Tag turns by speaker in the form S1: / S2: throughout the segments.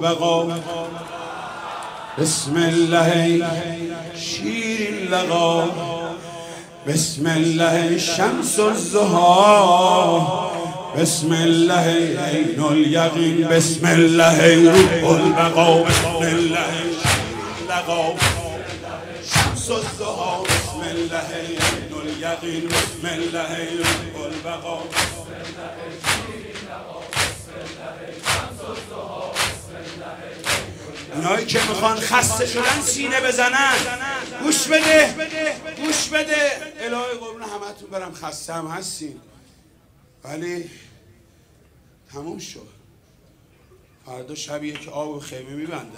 S1: البقا بسم الله شیر اللقا بسم الله شمس الضحی بسم الله عین الیقین بسم الله روح البقا بسم الله شیر اللقا شمس الضحی بسم الله عین الیقین بسم الله روح البقا اینایی که میخوان خسته شدن سینه بزنن گوش بده گوش بده. الهی قربون همتون برم، خسته هم هستین ولی تموم شد. فردا شبیه که آب و خیمه میبندن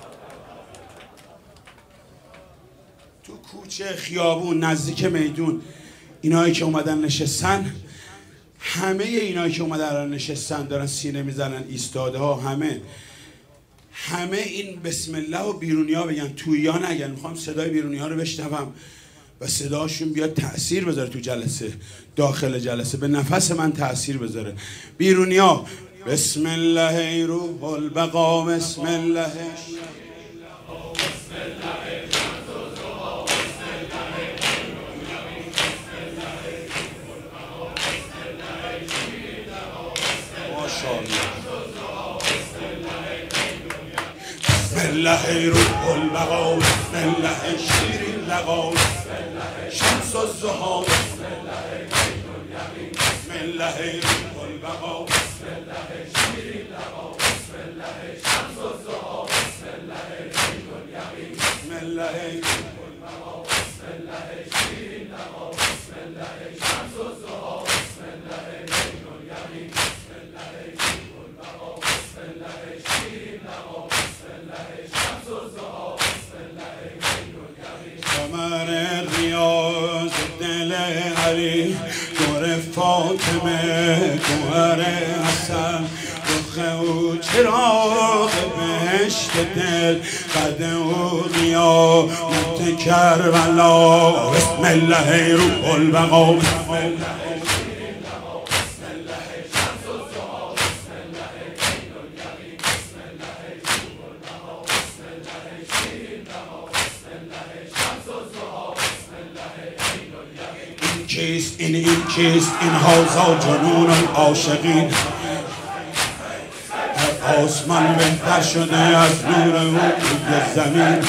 S1: تو کوچه خیابون نزدیک میدون. اینایی که اومدن نشستن، همه اینایی که اومدن نشستن دارن سینه میزنن، ایستاده ها، همه این بسم الله و بیرونی ها بگن، تویی ها نگن. میخوام صدای بیرونی ها رو بشنوم و صداشون بیاد تأثیر بذاره تو جلسه، داخل جلسه به نفس من تأثیر بذاره. بیرونی ها بسم الله روح البقا بسم الله بسم الله روح البقا بسم الله شیر اللقا شمس الضحی بسم الله روح البقا بسم الله شیر اللقا بسم الله شمس الضحی بسم الله روح البقا بسم الله شیر اللقا بسم الله شمس الضحی بسم الله عین الیقین بسم الله روح البقا بسم الله شیر اللقا قمر ریاض دل علی دور فاطمه گوهر حسن رخ او چراغ بهشت دل قد او قیامت کربلا بسم الله روح البقا این کیست این حوضا جنون عاشقین آسمان بهتر شده از نور او روی زمین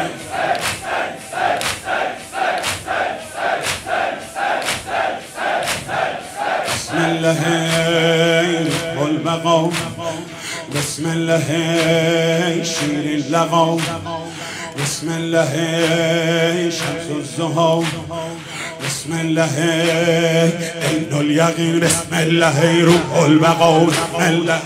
S1: بسم الله روح البقا بسم الله شیر اللقا بسم الله شمس الضحی بسم الله عین الیقین بسم الله روح البقا بسم الله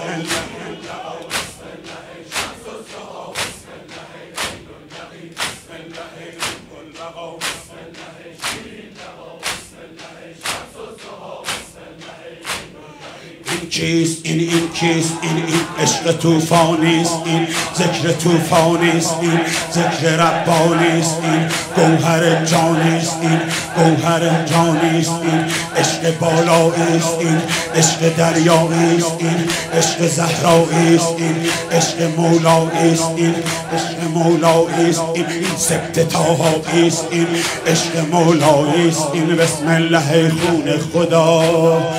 S1: این کیست این عشق توفانیست این ذکر توفانیست این ذکر ربانیست این گوهر جانیست این گوهر جانیست این عشق بالاییست این عشق دریاییست این عشق زهراییست این عشق مولاییست این عشق مولاییست این سبت طاهاییست این عشق مولاییست این بسم الله خون خدا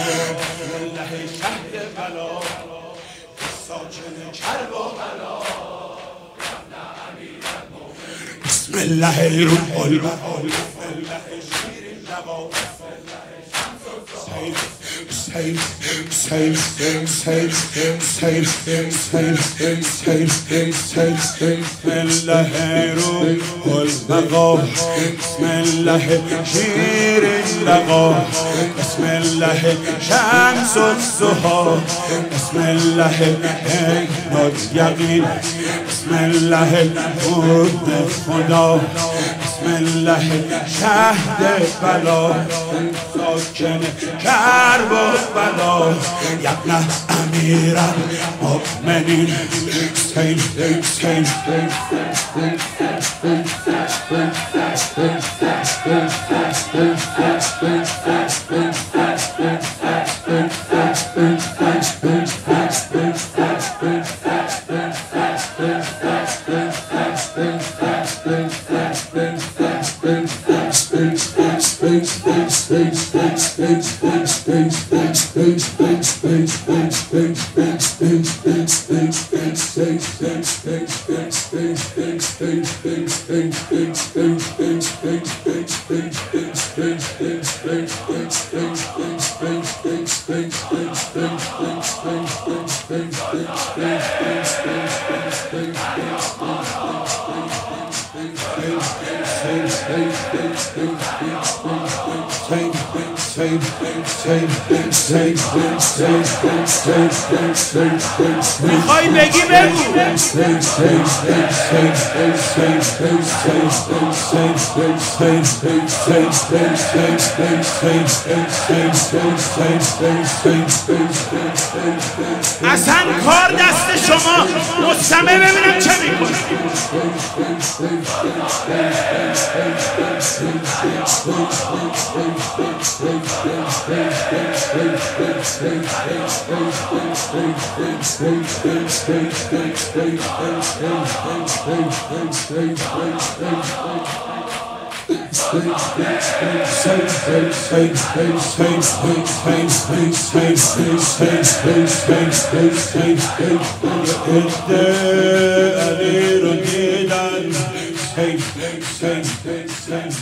S1: بسم الله روح البقا بسم الله شیر اللقا بسم الله شمس الضحی بسم الله عین الیقین بسم الله روح خدا بسم الله شهد بلا ساکن کرب و بلا یبن امیر المؤمنین میخوای بگی بگو. اصلا کار دست شما، مستمع ببینم چه میکنه. علی رو دیدن